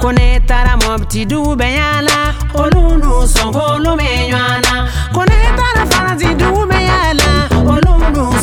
Kone tara mopti du beyala olunu songolo menyana. Kone tara farati du beyala olunu